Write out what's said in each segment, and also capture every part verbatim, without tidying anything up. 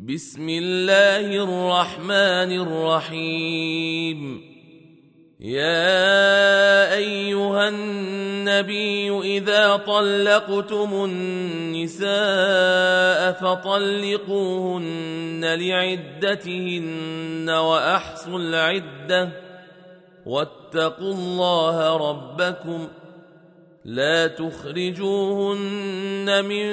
بسم الله الرحمن الرحيم. يا أيها النبي إذا طلقتم النساء فطلقوهن لعدتهن وأحصوا العدة واتقوا الله ربكم لا تخرجوهن من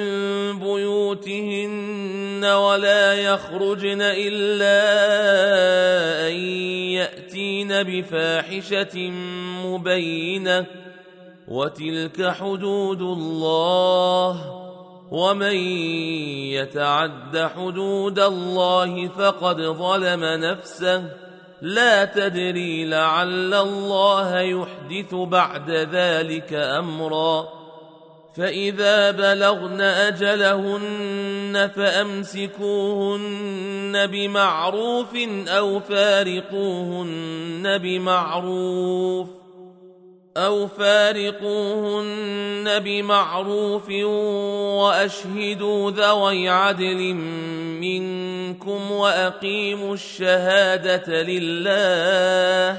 بيوتهن ولا يخرجن إلا أن يأتين بفاحشة مبينة وتلك حدود الله ومن يتعد حدود الله فقد ظلم نفسه لا تدري لعل الله يحدث بعد ذلك أمرا. فإذا بلغن أجلهن فأمسكوهن بمعروف أو فارقوهن بمعروف أو فارقوهن بمعروف وأشهدوا ذوي عدل منكم وأقيموا الشهادة لله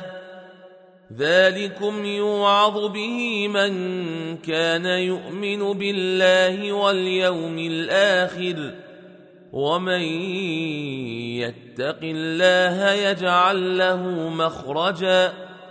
ذلكم يوعظ به من كان يؤمن بالله واليوم الآخر ومن يتق الله يجعل له مخرجا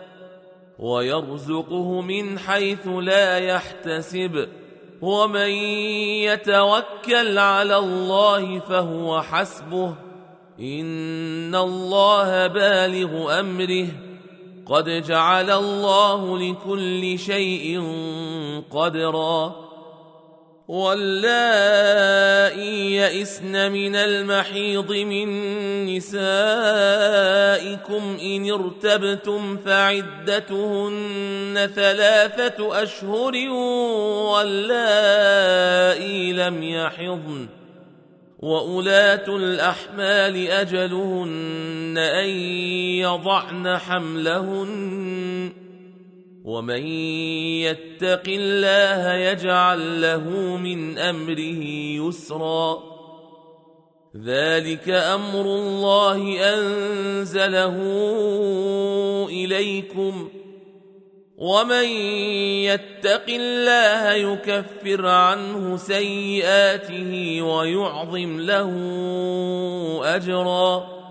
ويرزقه من حيث لا يحتسب ومن يتوكل على الله فهو حسبه إن الله بالغ أمره قد جعل الله لكل شيء قدرا. واللائي يئسن من المحيض من نسائكم إن ارتبتم فعدتهن ثلاثة أشهر واللائي لم يحضن وأولاة الأحمال أجلهن أن يضعن حملهن ومن يتق الله يجعل له من أمره يسرا. ذلك أمر الله أنزله إليكم ومن يتق الله يكفر عنه سيئاته ويعظم له أجرا.